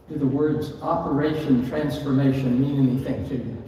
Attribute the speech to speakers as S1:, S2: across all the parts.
S1: do the words Operation Transformation mean anything to you?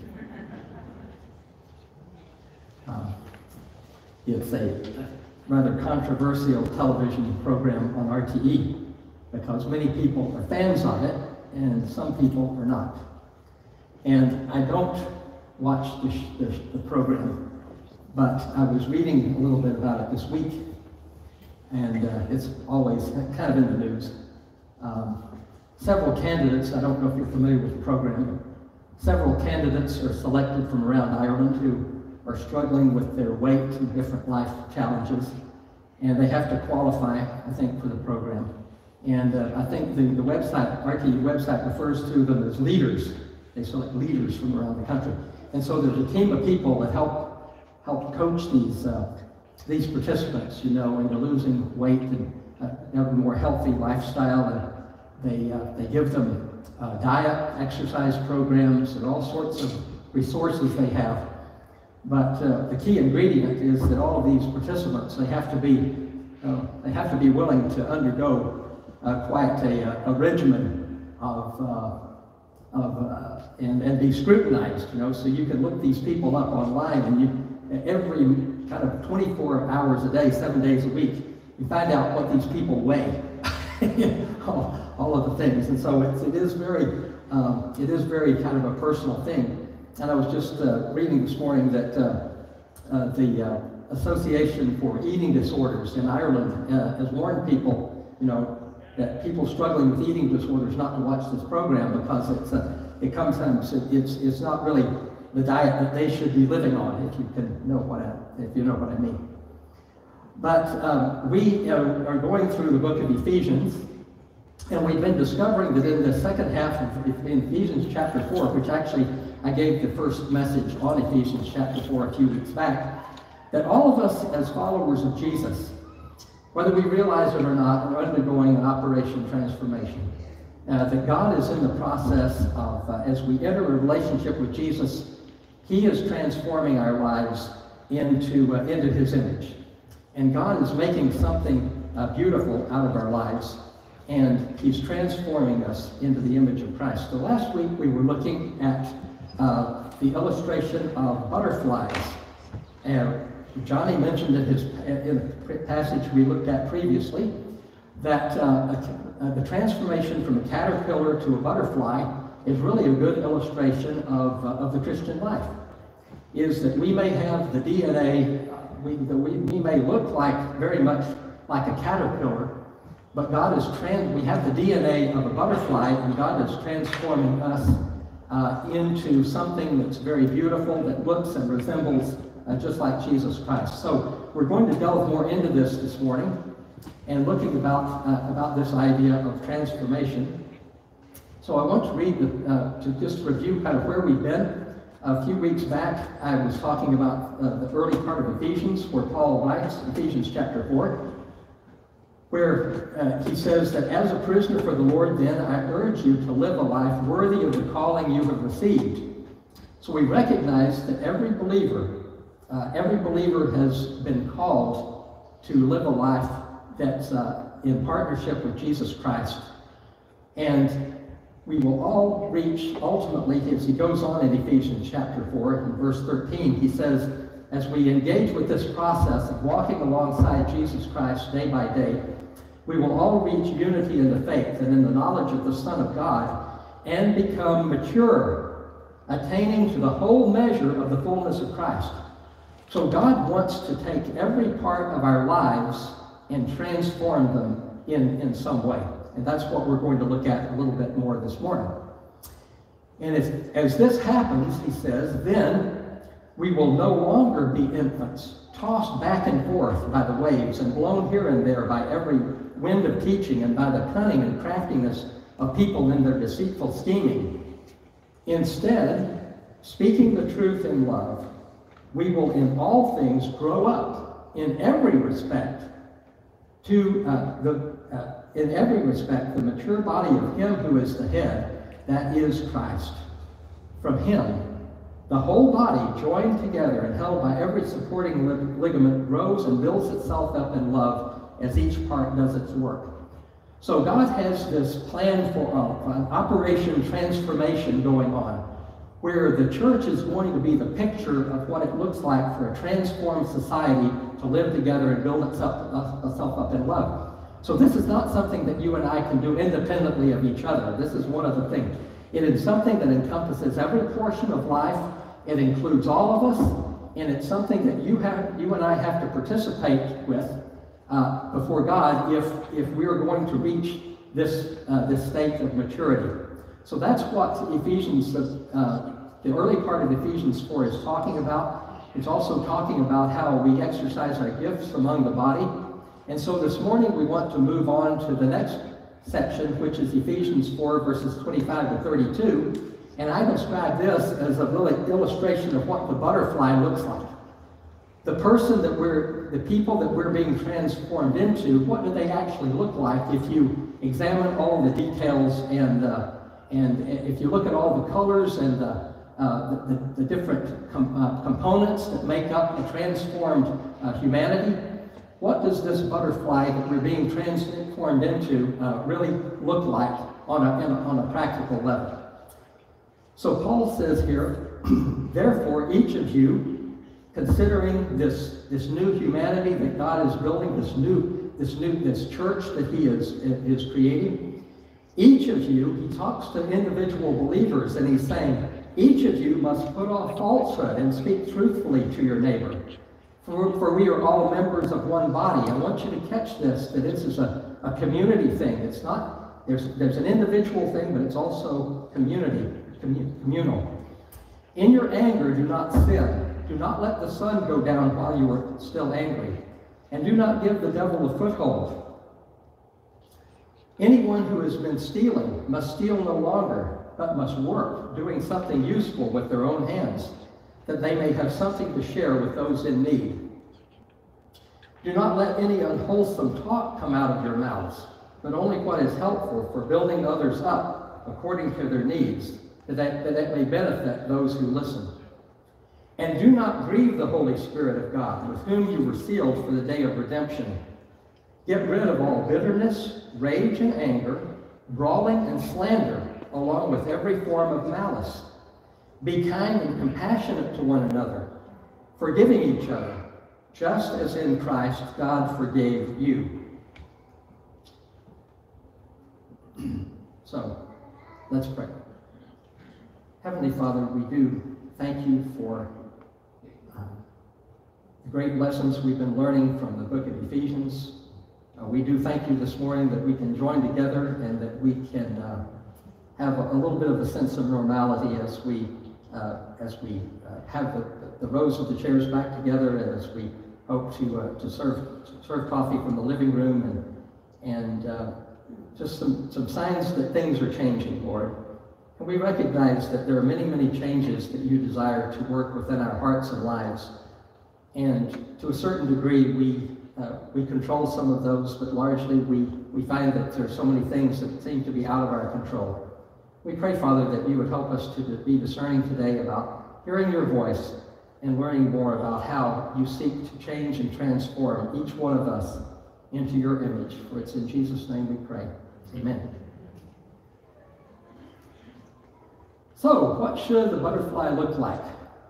S1: It's a rather controversial television program on RTE because many people are fans of it and some people are not. And I don't watch the program, but I was reading a little bit about it this week, and it's always kind of in the news. Several candidates, I don't know if you're familiar with the program, several candidates are selected from around Ireland who are struggling with their weight and different life challenges, and they have to qualify, I think, for the program. And I think the website, RTE website, refers to them as leaders. They select leaders from around the country. And so there's a team of people that help coach these participants, you know, into losing weight and have a more healthy lifestyle. And they give them diet, exercise programs, and all sorts of resources they have. But the key ingredient is that all of these participants, they have to be willing to undergo quite a regimen and be scrutinized, you know. So you can look these people up online, and every kind of 24 hours a day, 7 days a week, you find out what these people weigh, all of the things. And so it is very kind of a personal thing. And I was just reading this morning that the Association for Eating Disorders in Ireland has warned people, you know, that people struggling with eating disorders not to watch this program because it's not really the diet that they should be living on, if you know what I mean. But we are going through the book of Ephesians, and we've been discovering that in the second half of Ephesians chapter 4, which actually I gave the first message on Ephesians chapter 4 a few weeks back, that all of us as followers of Jesus, whether we realize it or not, are undergoing an Operation Transformation. That God is in the process of, as we enter a relationship with Jesus, He is transforming our lives into His image. And God is making something beautiful out of our lives, and He's transforming us into the image of Christ. So last week we were looking at the illustration of butterflies. Johnny mentioned in the passage we looked at previously that the transformation from a caterpillar to a butterfly is really a good illustration of the Christian life. Is that we may have the DNA, we may look very much like a caterpillar, but we have the DNA of a butterfly, and God is transforming us into something that's very beautiful, that looks and resembles just like Jesus Christ. So we're going to delve more into this morning and looking about this idea of transformation. So I want to read, to just review kind of where we've been. A few weeks back, I was talking about the early part of Ephesians, where Paul writes, Ephesians chapter 4, where he says that as a prisoner for the Lord, then, I urge you to live a life worthy of the calling you have received. So we recognize that every believer has been called to live a life that's in partnership with Jesus Christ. And we will all reach, ultimately, as he goes on in Ephesians chapter 4, in verse 13, he says, as we engage with this process of walking alongside Jesus Christ day by day, we will all reach unity in the faith and in the knowledge of the Son of God and become mature, attaining to the whole measure of the fullness of Christ. So God wants to take every part of our lives and transform them in some way. And that's what we're going to look at a little bit more this morning. And as this happens, he says, then we will no longer be infants, tossed back and forth by the waves and blown here and there by every wind of teaching and by the cunning and craftiness of people in their deceitful scheming. Instead, speaking the truth in love, we will in all things grow up in every respect to the mature body of Him who is the head, that is Christ. From Him, the whole body, joined together and held by every supporting ligament, grows and builds itself up in love as each part does its work. So God has this plan for an Operation Transformation going on, where the church is going to be the picture of what it looks like for a transformed society to live together and build itself up in love. So this is not something that you and I can do independently of each other. This is one of the things. It is something that encompasses every portion of life. It includes all of us, and it's something that you and I have to participate with before God if we're going to reach this state of maturity. So that's what Ephesians, the early part of Ephesians 4 is talking about. It's also talking about how we exercise our gifts among the body. And so this morning we want to move on to the next section, which is Ephesians 4, verses 25 to 32. And I describe this as a really illustration of what the butterfly looks like. The person the people that we're being transformed into, what do they actually look like if you examine all the details and if you look at all the colors and the different components that make up a transformed humanity? What does this butterfly that we're being transformed into really look like on a practical level? So Paul says here, therefore each of you, considering this new humanity that God is building, this church that He is creating, each of you, he talks to individual believers, and he's saying, each of you must put off falsehood and speak truthfully to your neighbor. For we are all members of one body. I want you to catch this, that this is a community thing. It's not, there's an individual thing, but it's also communal. In your anger, do not sin. Do not let the sun go down while you are still angry. And do not give the devil a foothold. Anyone who has been stealing must steal no longer, but must work, doing something useful with their own hands, that they may have something to share with those in need. Do not let any unwholesome talk come out of your mouths, but only what is helpful for building others up according to their needs, that it may benefit those who listen. And do not grieve the Holy Spirit of God, with whom you were sealed for the day of redemption. Get rid of all bitterness, rage and anger, brawling and slander, along with every form of malice. Be kind and compassionate to one another, forgiving each other, just as in Christ God forgave you. So, let's pray. Heavenly Father, we do thank you for the great lessons we've been learning from the book of Ephesians. We do thank you this morning that we can join together and that we can have a little bit of a sense of normality as we have the rows of the chairs back together, and as we hope to serve coffee from the living room, and just some signs that things are changing, Lord. And we recognize that there are many, many changes that you desire to work within our hearts and lives. And to a certain degree, we control some of those, but largely we find that there are so many things that seem to be out of our control. We pray, Father, that you would help us to be discerning today about hearing your voice and learning more about how you seek to change and transform each one of us into your image. For it's in Jesus' name we pray. Amen. So, what should the butterfly look like?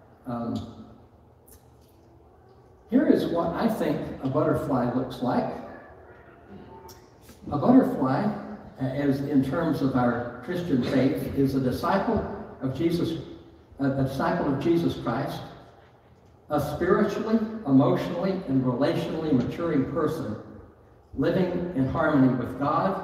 S1: Here is what I think a butterfly looks like. A butterfly, as in terms of our Christian faith, is a disciple of Jesus Christ, a spiritually, emotionally, and relationally maturing person, living in harmony with God,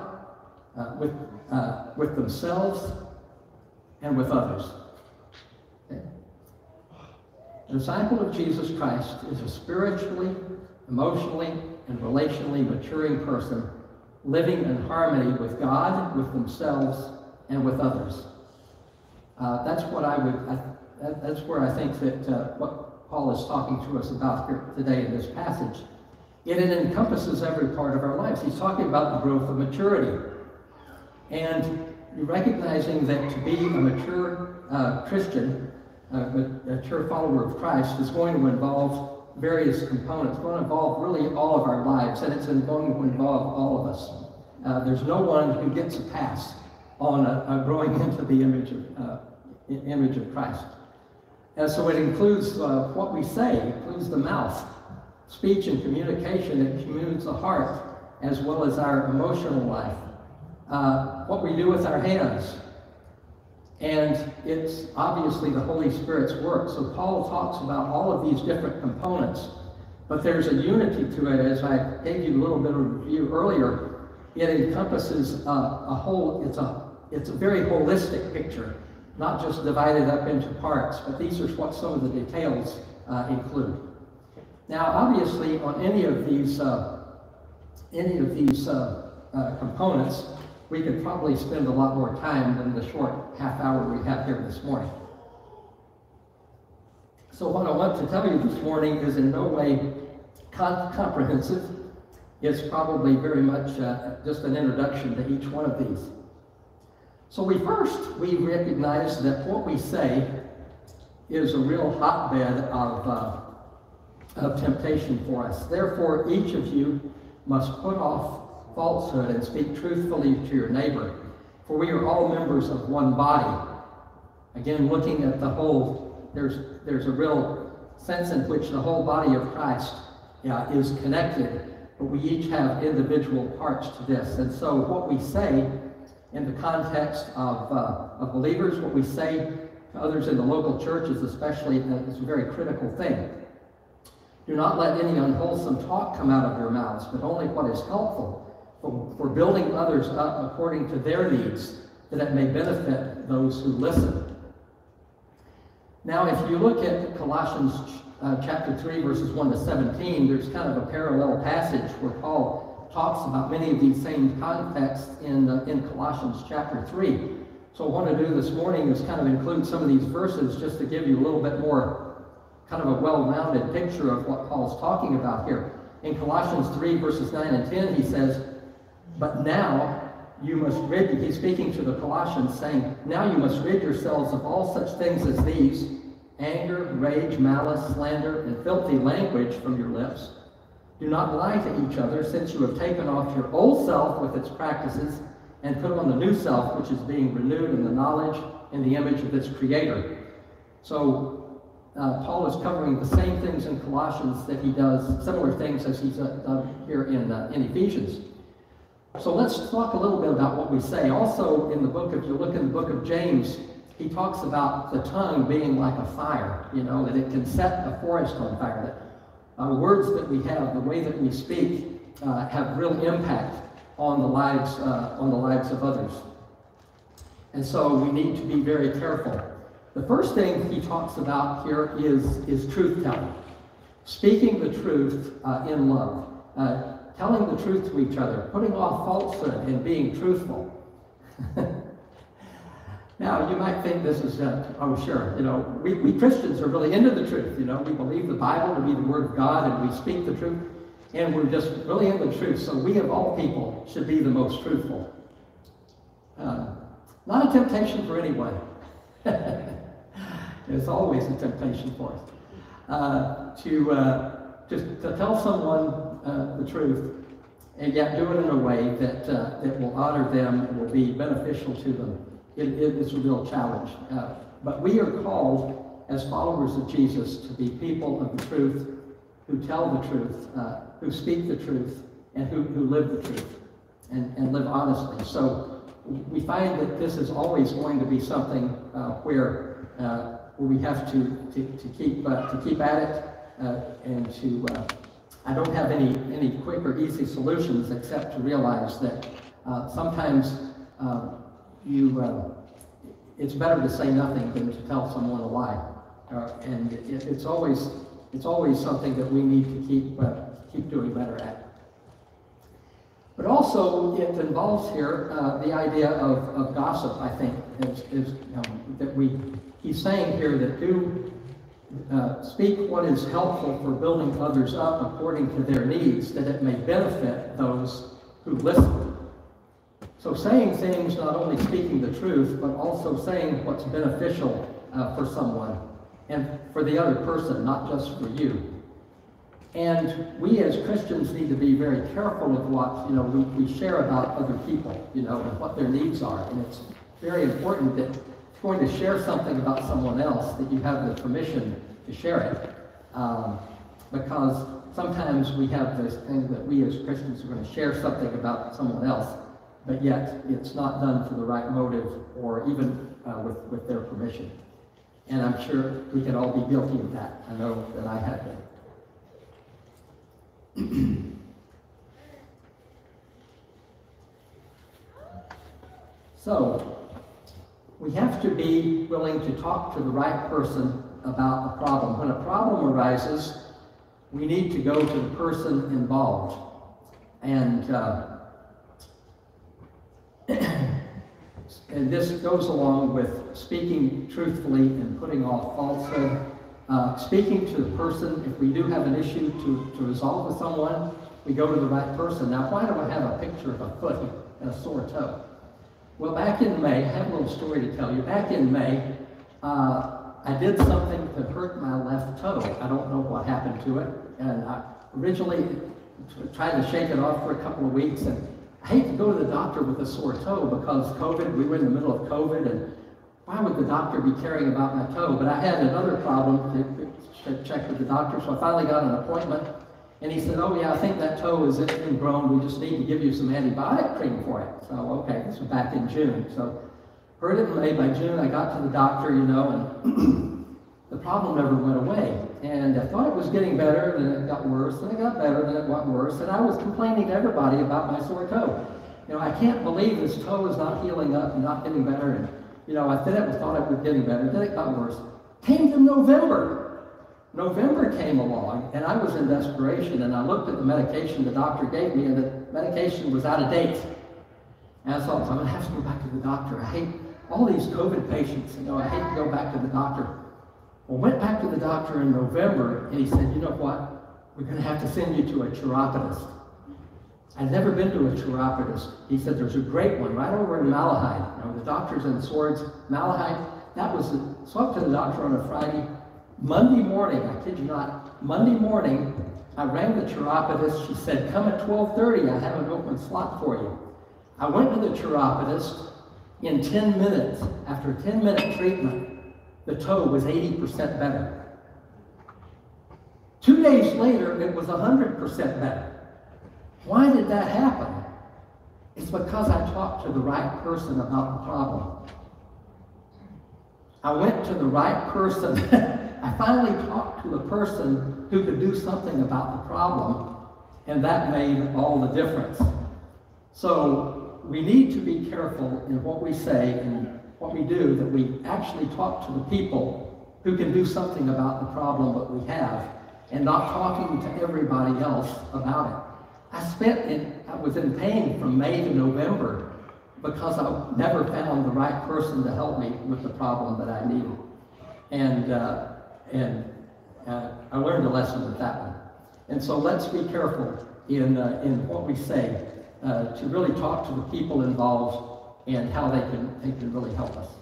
S1: with themselves, and with others. Okay? A disciple of Jesus Christ is a spiritually, emotionally, and relationally maturing person, living in harmony with God, with themselves, and with others. That's where I think that what Paul is talking to us about here today in this passage. It encompasses every part of our lives. He's talking about the growth of maturity. And recognizing that to be a mature Christian, a mature follower of Christ, is going to involve various components. It's going to involve really all of our lives, and it's going to involve all of us. there's no one who gets a pass on growing into the image of Christ. And so it includes what we say, it includes the mouth, speech and communication. It includes the heart, as well as our emotional life, what we do with our hands. And it's obviously the Holy Spirit's work. So Paul talks about all of these different components, but there's a unity to it. As I gave you a little bit of a review earlier, it encompasses a whole, it's a very holistic picture, not just divided up into parts, but these are what some of the details include. Now, obviously, on any of these components, we could probably spend a lot more time than the short half hour we have here this morning. So what I want to tell you this morning is in no way comprehensive. It's probably very much just an introduction to each one of these. So we recognize that what we say is a real hotbed of temptation for us. Therefore, each of you must put off falsehood and speak truthfully to your neighbor, for we are all members of one body. Again, looking at the whole, there's a real sense in which the whole body of Christ is connected, but we each have individual parts to this. And so what we say in the context of believers, what we say to others in the local churches especially, is a very critical thing. Do not let any unwholesome talk come out of your mouths, but only what is helpful for building others up according to their needs, that it may benefit those who listen. Now, if you look at Colossians chapter 3, verses 1 to 17, there's kind of a parallel passage where Paul talks about many of these same contexts in Colossians chapter 3. So what I want to do this morning is kind of include some of these verses just to give you a little bit more kind of a well-rounded picture of what Paul's talking about here. In Colossians 3, verses 9 and 10, he says, but now you must rid, he's speaking to the Colossians, saying, now you must rid yourselves of all such things as these, anger, rage, malice, slander, and filthy language from your lips. Do not lie to each other, since you have taken off your old self with its practices, and put on the new self, which is being renewed in the knowledge and the image of its Creator. So Paul is covering the same things in Colossians that he does, similar things as he's done here in Ephesians. So let's talk a little bit about what we say. Also, in the book, if you look in the book of James, he talks about the tongue being like a fire, that it can set a forest on fire, that words that we have, the way that we speak, have real impact on the lives of others. And so we need to be very careful. The first thing he talks about here is truth-telling. Speaking the truth in love. Telling the truth to each other. Putting off falsehood and being truthful. Now, you might think this is, oh sure, we Christians are really into the truth. We believe the Bible to be the Word of God, and we speak the truth. And we're just really into the truth. So we of all people should be the most truthful. Not a temptation for anyone. It's always a temptation for us to tell someone the truth, and yet do it in a way that will honor them and will be beneficial to them. It's a real challenge. But we are called, as followers of Jesus, to be people of the truth, who tell the truth, who speak the truth, and who live the truth, and live honestly. So we find that this is always going to be something where we have to keep at it, and to I don't have any quick or easy solutions except to realize that sometimes it's better to say nothing than to tell someone a lie, and it's always something that we need to keep doing better at. But also, it involves here the idea of gossip. I think he's saying here that do speak what is helpful for building others up according to their needs, that it may benefit those who listen. So saying things, not only speaking the truth, but also saying what's beneficial for someone and for the other person, not just for you. And we as Christians need to be very careful of what, we share about other people, and what their needs are. And it's very important that if you're going to share something about someone else, that you have the permission to share it. Because sometimes we have this thing that we as Christians are going to share something about someone else, but yet it's not done for the right motive or even with their permission. And I'm sure we can all be guilty of that. I know that I have been. So, we have to be willing to talk to the right person about a problem. When a problem arises, we need to go to the person involved. And and this goes along with speaking truthfully and putting off falsehood. Speaking to the person, if we do have an issue to resolve with someone, we go to the right person. Now, why do I have a picture of a foot and a sore toe? Well, back in May, I have a little story to tell you. Back in May, I did something to hurt my left toe. I don't know what happened to it. And I originally tried to shake it off for a couple of weeks. And I hate to go to the doctor with a sore toe because COVID, we were in the middle of COVID, and why would the doctor be caring about my toe? But I had another problem to check with the doctor, so I finally got an appointment. And he said, oh yeah, I think that toe is ingrown. We just need to give you some antibiotic cream for it. So, okay, this was back in June. So, heard it in May. By June, I got to the doctor, and the problem never went away. And I thought it was getting better, then it got worse, then it got better, then it got worse. And I was complaining to everybody about my sore toe. I can't believe this toe is not healing up and not getting better. And, I thought it was getting better, then it got worse. Came to November. November came along, and I was in desperation, and I looked at the medication the doctor gave me, and the medication was out of date. And I thought, I'm going to have to go back to the doctor. I hate all these COVID patients, I hate to go back to the doctor. Well, went back to the doctor in November, and he said, you know what? We're going to have to send you to a chiropodist. I'd never been to a chiropodist. He said, there's a great one right over in Malahide. The doctor's in Swords, Malahide. So I went to the doctor on a Friday. Monday morning, I kid you not, Monday morning, I rang the chiropodist. She said, come at 12:30, I have an open slot for you. I went to the chiropodist. In 10 minutes, after a 10-minute treatment, the toe was 80% better. 2 days later, it was 100% better. Why did that happen? It's because I talked to the right person about the problem. I went to the right person. I finally talked to the person who could do something about the problem, and that made all the difference. So we need to be careful in what we say and what we do, that we actually talk to the people who can do something about the problem that we have, and not talking to everybody else about it. I was in pain from May to November because I never found the right person to help me with the problem that I needed. And I learned a lesson with that one. And so let's be careful in what we say to really talk to the people involved and how they can really help us.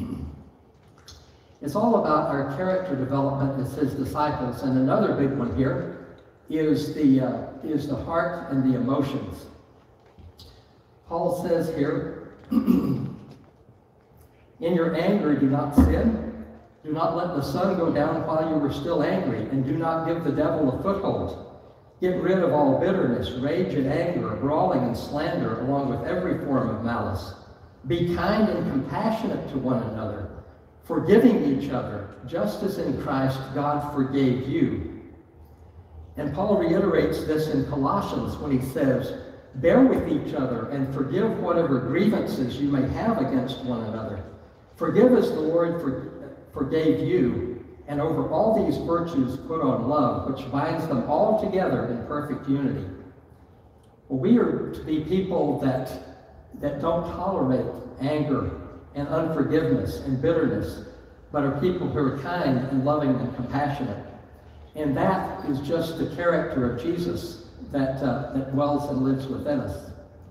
S1: It's all about our character development as his disciples. And another big one here is the heart and the emotions. Paul says here, in your anger do not sin. Do not let the sun go down while you are still angry, and do not give the devil a foothold. Get rid of all bitterness, rage and anger, brawling and slander, along with every form of malice. Be kind and compassionate to one another, forgiving each other, just as in Christ God forgave you. And Paul reiterates this in Colossians when he says, bear with each other and forgive whatever grievances you may have against one another. Forgive as the Lord forgave you, and over all these virtues put on love, which binds them all together in perfect unity. Well, we are to be people that don't tolerate anger and unforgiveness and bitterness, but are people who are kind and loving and compassionate. And that is just the character of Jesus that dwells and lives within us.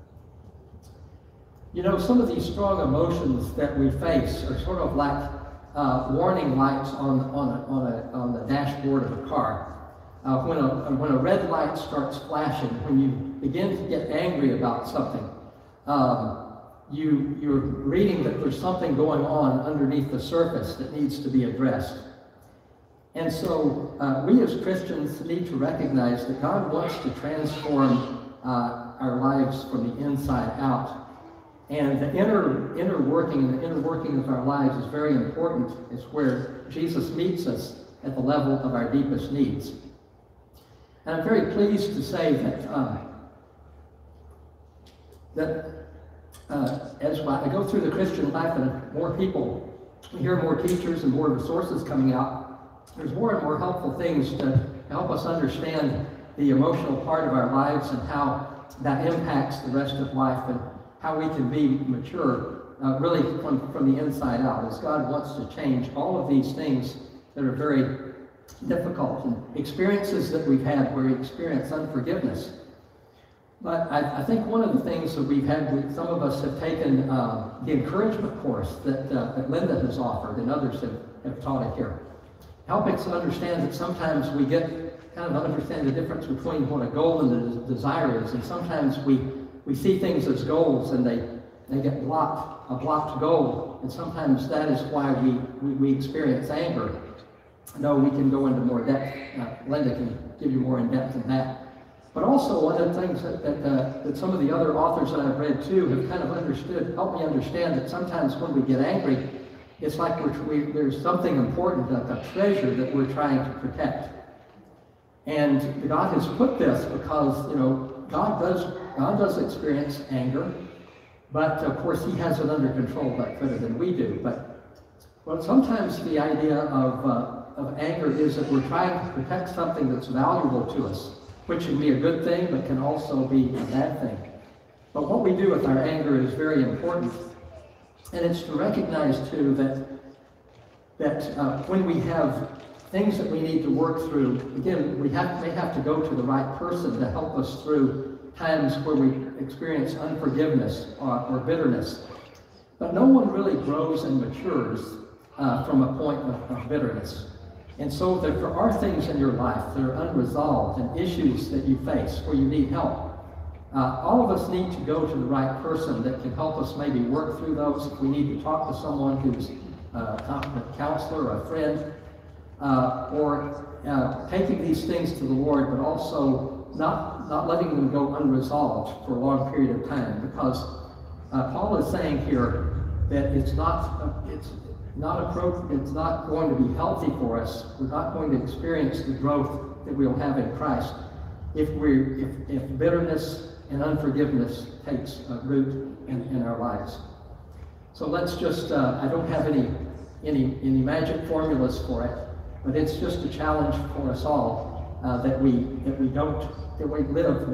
S1: Some of these strong emotions that we face are sort of like warning lights on the dashboard of a car. when a red light starts flashing, when you begin to get angry about something, you're reading that there's something going on underneath the surface that needs to be addressed. And so we as Christians need to recognize that God wants to transform our lives from the inside out. And the inner working of our lives is very important. It's where Jesus meets us at the level of our deepest needs. And I'm very pleased to say that as I go through the Christian life and more people, we hear more teachers and more resources coming out, there's more and more helpful things to help us understand the emotional part of our lives and how that impacts the rest of life and how we can be mature really from the inside out, as God wants to change all of these things that are very difficult and experiences that we've had where we experience unforgiveness. But I think one of the things that we've had, some of us have taken the encouragement course that Linda has offered and others have taught it here, helping us understand that sometimes we get kind of understand the difference between what a goal and a desire is, and sometimes we see things as goals and they get a blocked goal, and sometimes that is why we experience anger. No, we can go into more depth. Linda can give you more in depth than that. But also one of the things that some of the other authors that I've read too have kind of helped me understand that sometimes when we get angry, it's like there's something important, a treasure that we're trying to protect. And God has put this because, God does experience anger, but of course He has it under control much better than we do. But sometimes the idea of anger is that we're trying to protect something that's valuable to us, which can be a good thing, but can also be a bad thing. But what we do with our anger is very important, and it's to recognize too that when we have things that we need to work through, again, we may have to go to the right person to help us through times where we experience unforgiveness or bitterness. But no one really grows and matures from a point of bitterness. And so that there are things in your life that are unresolved and issues that you face where you need help. All of us need to go to the right person that can help us maybe work through those. If we need to talk to someone who's a competent counselor or a friend, or taking these things to the Lord, but also not letting them go unresolved for a long period of time, because Paul is saying here that it's not appropriate, it's not going to be healthy for us. We're not going to experience the growth that we'll have in Christ if bitterness and unforgiveness takes root in our lives. So let's just, I don't have any magic formulas for it, but it's just a challenge for us all that we live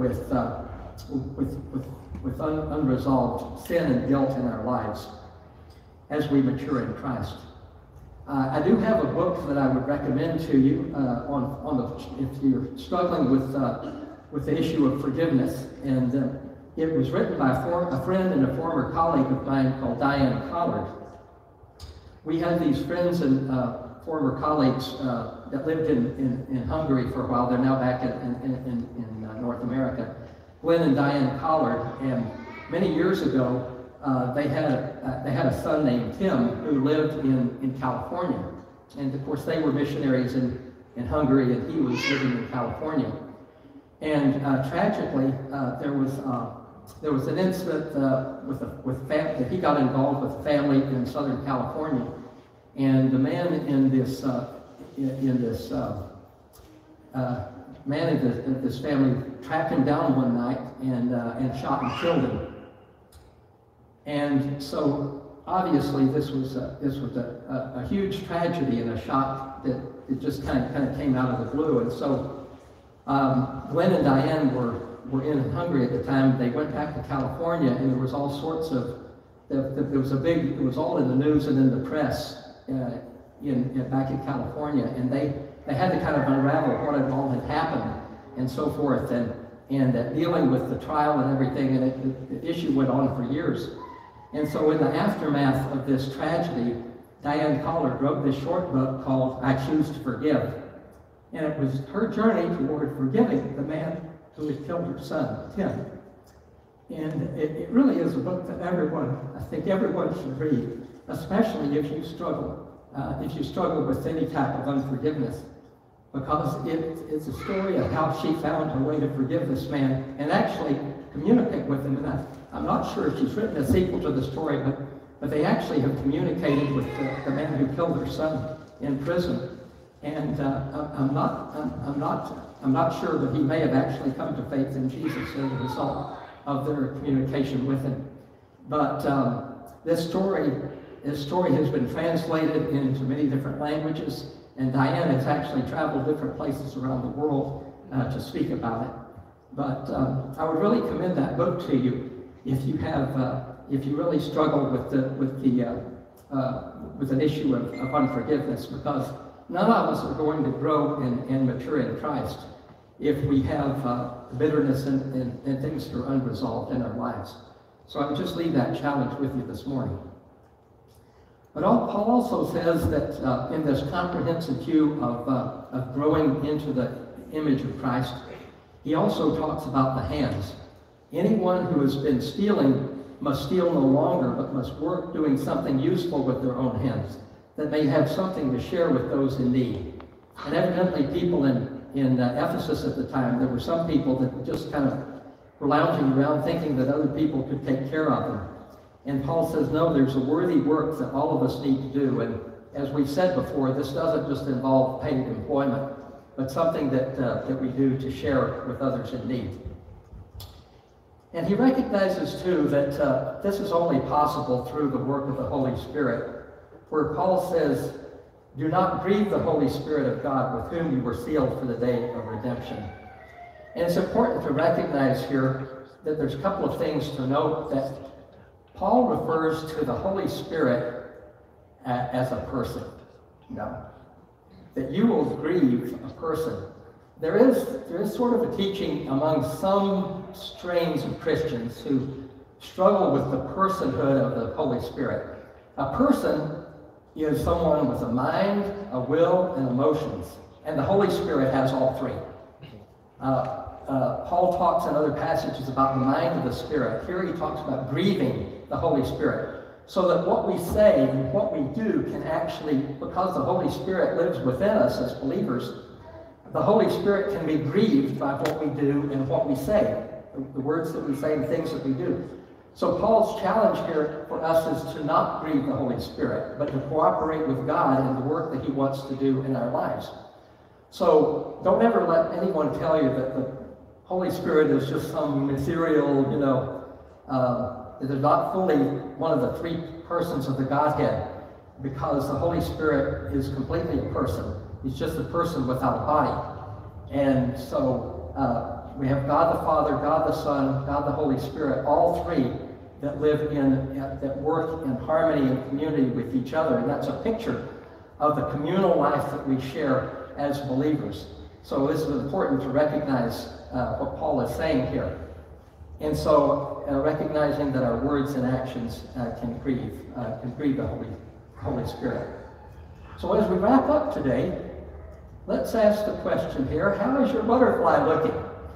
S1: with unresolved sin and guilt in our lives as we mature in Christ. I do have a book that I would recommend to you if you're struggling with the issue of forgiveness, and it was written by a friend and a former colleague of mine called Diane Collard. We had these friends and former colleagues that lived in Hungary for a while. They're now back in North America. Glenn and Diane Collard, and many years ago, they had a son named Tim who lived in California, and of course they were missionaries in Hungary, and he was living in California. And tragically, there was an incident that he got involved with a family in Southern California, and the man in this family tracked him down one night and shot and killed him. And so obviously this was a huge tragedy and a shock that it just kind of came out of the blue. And so Glenn and Diane were in Hungary at the time. They went back to California, and there was all sorts of it was all in the news and in the press back in California, and they had to kind of unravel what all had happened and so forth, and dealing with the trial and everything, and the issue went on for years. And so in the aftermath of this tragedy, Diane Collard wrote this short book called I Choose to Forgive. And it was her journey toward forgiving the man who had killed her son, Tim. And it really is a book that I think everyone should read, especially if you struggle with any type of unforgiveness, because it's a story of how she found her way to forgive this man and actually communicate with him. And I'm not sure if she's written a sequel to the story, but they actually have communicated with the man who killed her son in prison. And I'm not sure that he may have actually come to faith in Jesus as a result of their communication with him. But this story has been translated into many different languages, and Diane has actually traveled different places around the world to speak about it. But I would really commend that book to you if you really struggle with an issue of unforgiveness, because none of us are going to grow and mature in Christ if we have bitterness and things that are unresolved in our lives. So I would just leave that challenge with you this morning. But Paul also says that in this comprehensive view of growing into the image of Christ, he also talks about the hands. Anyone who has been stealing must steal no longer, but must work doing something useful with their own hands, that they have something to share with those in need. And evidently people in Ephesus at the time, there were some people that just kind of were lounging around thinking that other people could take care of them. And Paul says, no, there's a worthy work that all of us need to do. And as we've said before, this doesn't just involve paid employment, but something that we do to share with others in need. And he recognizes, too, that this is only possible through the work of the Holy Spirit, where Paul says, do not grieve the Holy Spirit of God, with whom you were sealed for the day of redemption. And it's important to recognize here that there's a couple of things to note, that Paul refers to the Holy Spirit as a person. That you will grieve a person. There is sort of a teaching among some strains of Christians who struggle with the personhood of the Holy Spirit. A person is someone with a mind, a will, and emotions. And the Holy Spirit has all three. Paul talks in other passages about the mind of the Spirit. Here he talks about grieving the Holy Spirit. So that what we say and what we do can actually, because the Holy Spirit lives within us as believers, the Holy Spirit can be grieved by what we do and what we say, the words that we say and things that we do. So Paul's challenge here for us is to not grieve the Holy Spirit, but to cooperate with God in the work that he wants to do in our lives. So don't ever let anyone tell you that the Holy Spirit is just some ethereal, it is not fully one of the three persons of the Godhead, because the Holy Spirit is completely a person. He's just a person without a body. And so we have God the Father, God the Son, God the Holy Spirit, all three that that work in harmony and community with each other. And that's a picture of the communal life that we share as believers. So this is important to recognize what Paul is saying here. And so recognizing that our words and actions can grieve the Holy Spirit. So as we wrap up today, let's ask the question here, how is your butterfly looking?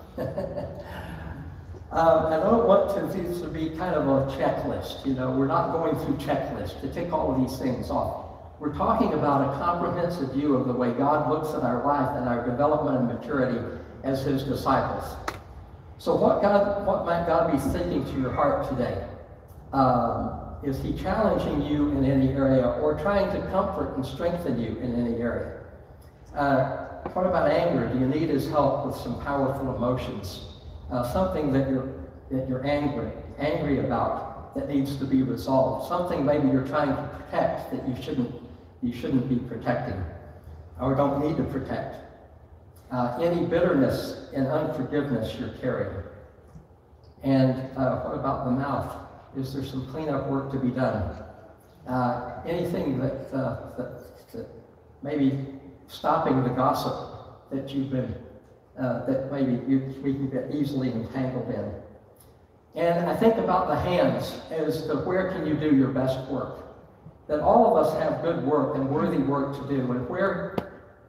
S1: I don't want this to be kind of a checklist. We're not going through checklists to tick all of these things off. We're talking about a comprehensive view of the way God looks at our life and our development and maturity as his disciples. So what might God be speaking to your heart today? Is he challenging you in any area, or trying to comfort and strengthen you in any area? What about anger? Do you need his help with some powerful emotions? Something that you're angry about that needs to be resolved. Something maybe you're trying to protect that you shouldn't be protecting, or don't need to protect. Any bitterness and unforgiveness you're carrying. And what about the mouth? Is there some cleanup work to be done? Anything that maybe stopping the gossip that you've been, that maybe we can get easily entangled in. And I think about the hands as to where can you do your best work. That all of us have good work and worthy work to do, and where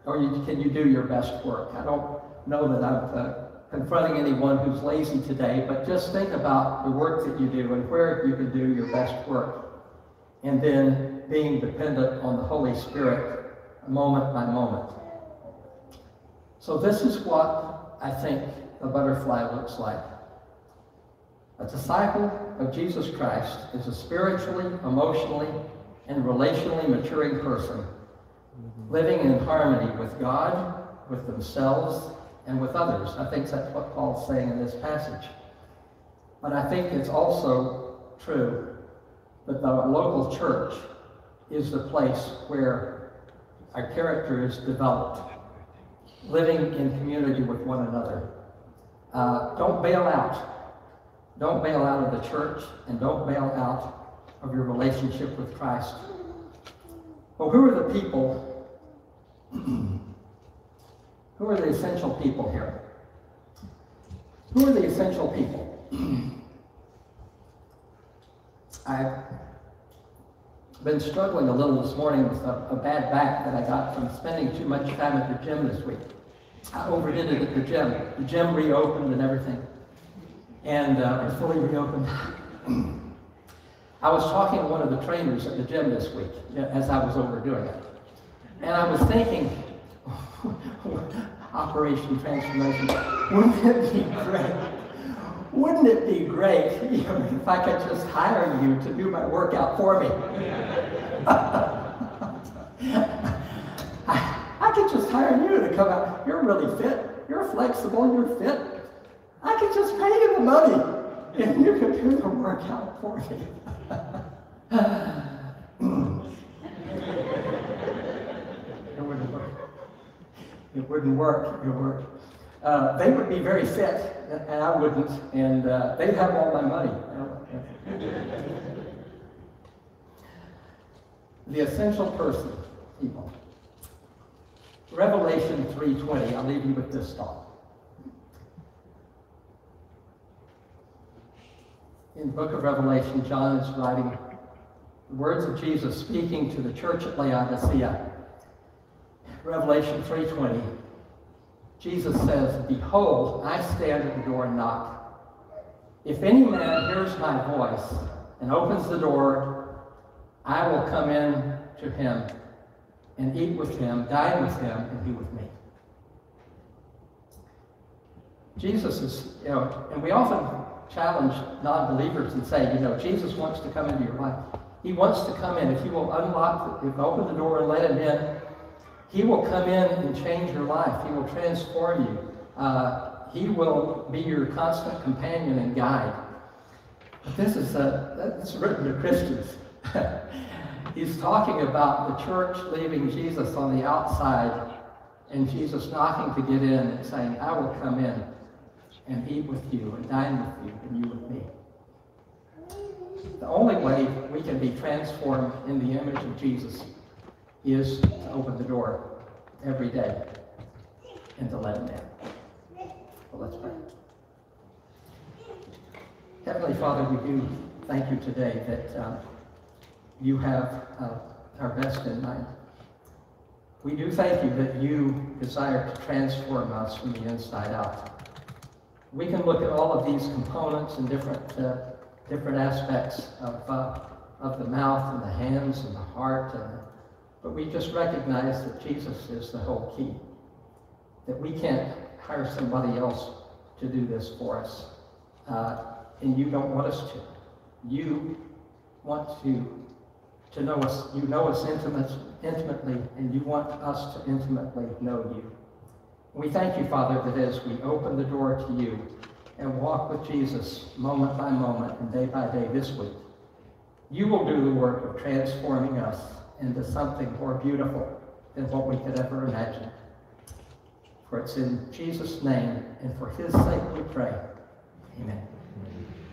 S1: or can you do your best work? I don't know that I'm confronting anyone who's lazy today, but just think about the work that you do and where you can do your best work. And then being dependent on the Holy Spirit moment by moment. So this is what I think a butterfly looks like. A disciple of Jesus Christ is a spiritually, emotionally, and relationally maturing person, living in harmony with God, with themselves, and with others. I think that's what Paul's saying in this passage. But I think it's also true that the local church is the place where our character is developed, living in community with one another. Don't bail out. Don't bail out of the church, and don't bail out of your relationship with Christ. Well, who are the people? Who are the essential people here? Who are the essential people? I've been struggling a little this morning with a bad back that I got from spending too much time at the gym this week. I overdid it at the gym. The gym reopened and everything. And it's fully reopened. I was talking to one of the trainers at the gym this week as I was overdoing it. And I was thinking, Operation Transformation, wouldn't it be great? Wouldn't it be great if I could just hire you to do my workout for me? I could just hire you to come out. You're really fit. You're flexible. You're fit. I could just pay you the money, and you could do the workout for me. It wouldn't work. It wouldn't work. They would be very fit, and I wouldn't, and they'd have all my money. The essential person, people. Revelation 3:20, I'll leave you with this thought. In the book of Revelation, John is writing the words of Jesus speaking to the church at Laodicea. Revelation 3:20, Jesus says, "Behold, I stand at the door and knock. If any man hears my voice and opens the door, I will come in to him and eat with him, dine with him, and he with me." Jesus is, and we often challenge non-believers and say, Jesus wants to come into your life. He wants to come in. If you will open the door and let him in, he will come in and change your life. He will transform you. He will be your constant companion and guide. But this is written to Christians. He's talking about the church leaving Jesus on the outside and Jesus knocking to get in and saying, "I will come in and eat with you and dine with you and you with me." The only way we can be transformed in the image of Jesus is to open the door every day and to let him in. Well, let's pray. Heavenly Father, we do thank you today that you have our best in mind. We do thank you that you desire to transform us from the inside out. We can look at all of these components and different aspects of the mouth and the hands and the heart, but we just recognize that Jesus is the whole key. That we can't hire somebody else to do this for us, and you don't want us to. You want to know us. You know us intimately, and you want us to intimately know you. We thank you, Father, that as we open the door to you and walk with Jesus moment by moment and day by day this week, you will do the work of transforming us into something more beautiful than what we could ever imagine. For it's in Jesus' name and for his sake we pray. Amen.